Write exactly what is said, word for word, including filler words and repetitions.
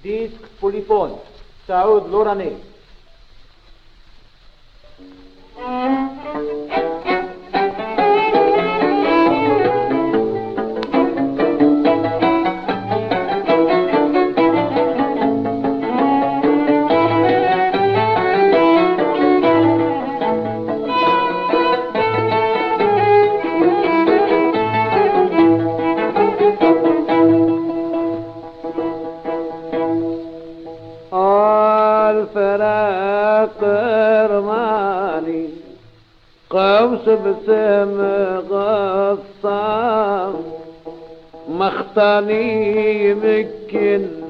ديسك بوليفون سعود لوراني. الفراق رماني قوس بسم غصان مختاني يمكن